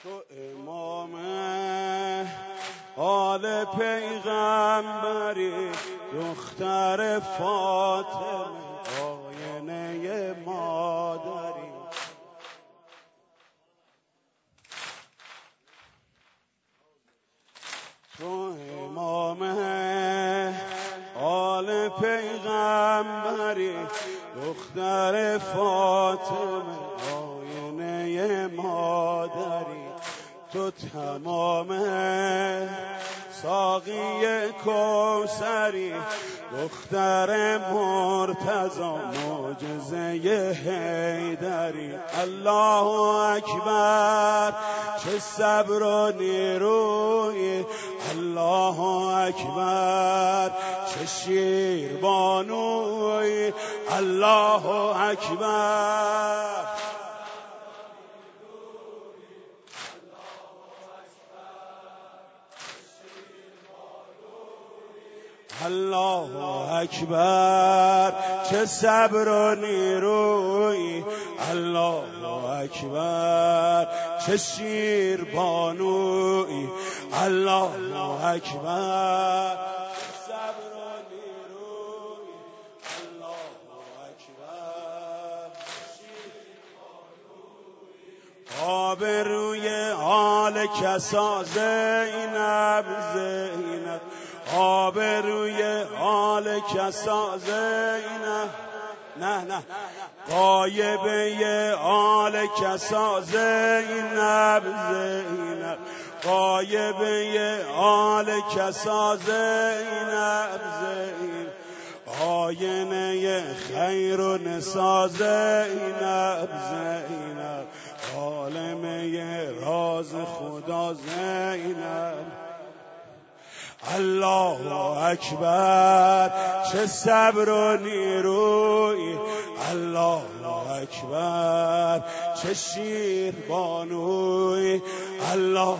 تو امام آل پیغمبری، دختر فاطمه آینه مادری. تو امام آل پیغمبری، دختر فاطمه آینه مادری. تو تمام ساقی کوثری، دختر مرتضی معجزه حیدری. الله اکبر چه صبر و نیروی، الله اکبر چه شیربانوی، الله اکبر. الله اکبر چه صبر و نیروی، الله اکبر چه شیربانوی، الله اکبر چه صبر و نیروی، الله اکبر چه شیربانوی. آبروی آل کسا زینب زینب، آبروی آل کسا زینب، نه غایبه آل کسا زینب زینب، غایبه آل کسا زینب زینب. آینه خیر و نسا زینب زینب، عالمه راز خدا زینب. الله اکبر چه صبر و نیروی، الله اکبر چه شیربانوی، الله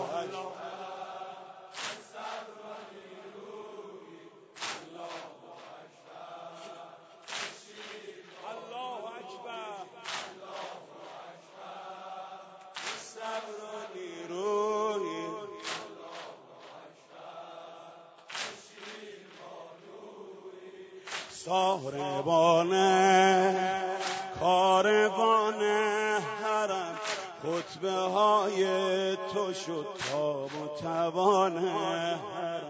ساربانه کاروانه حرم، خطبه های تو شد تاب و توانه حرم.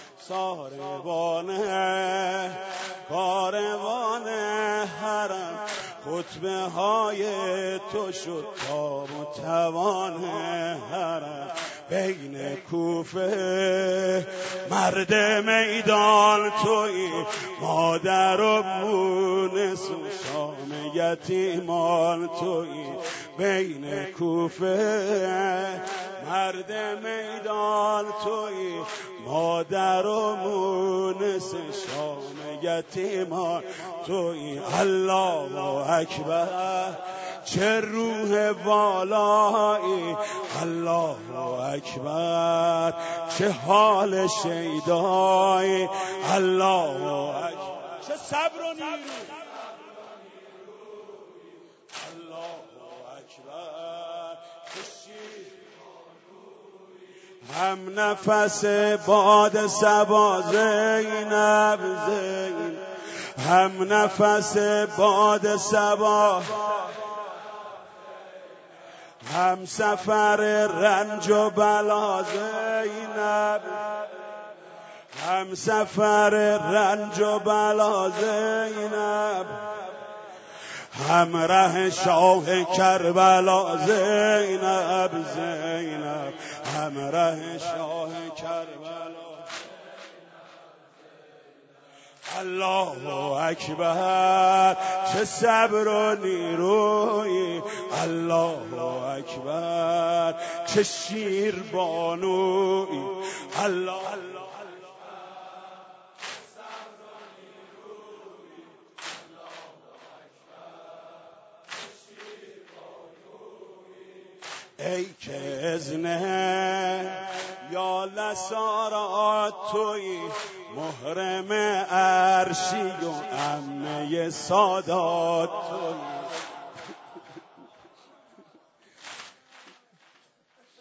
ساربانه کاروانه حرم، خطبه های تو شد تاب و توانه حرم. بین کوفه مرد میدان تویی، مادر و مونس و شام یتیمان تویی. بین کوفه مرد میدان تویی، مادر و مونس شام یتیمان تویی. الله اکبر چه روح والایی، الله اکبر چه حال شیدایی، الله اکبر چه صبر و نیروی، الله اکبر چه شیربانوی. هم نفس باد صبا زینب زینب، هم نفس باد صبا، هم سفر رنج و بلا زینب، هم سفر رنج و بلا زینب. هم ره شاه کربلا زینب زینب، هم ره شاه کربلا. الله اکبر چه صبر و نیروی، الله اکبر چه شیربانوی، الله ای که ازنه یا لسارات توی، محرم عرشی و عمه سادات توی.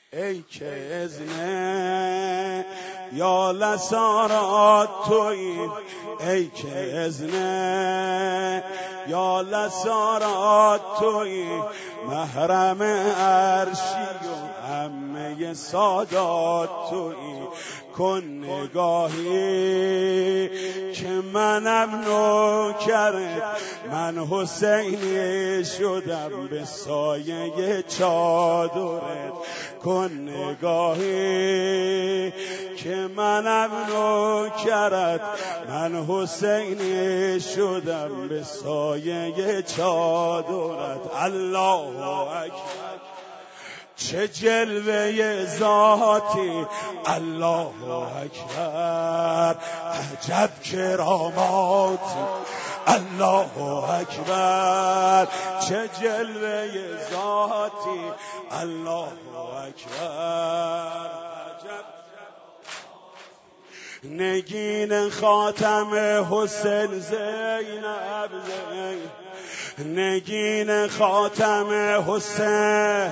ای که ازنه یا لسارات تویی، ای که ازنه یا لسارات تویی، محرم عرشی و همه سادات تویی. کن نگاهی که منم نوکرت، من حسینی شدم به سایه چادرت. کن نگاهی که منم نوکرت، من حسینی شدم به سایه چادرت. الله اکبر چه جلوه ذاتی، الله اکبر عجب کراماتی، الله اکبر چه جلوه ذاتی، الله اکبر عجب. نگین خاتم حسین زینب نگین خاتم حسین،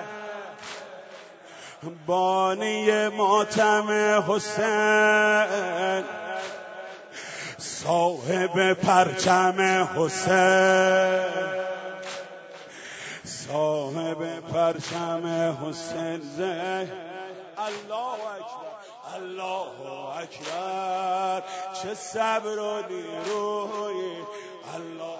بانی ماتم حسین، صاحب پرچم حسین، صاحب پرچم حسین زین. الله اکبر الله اکبر چه صبر و نیروی، الله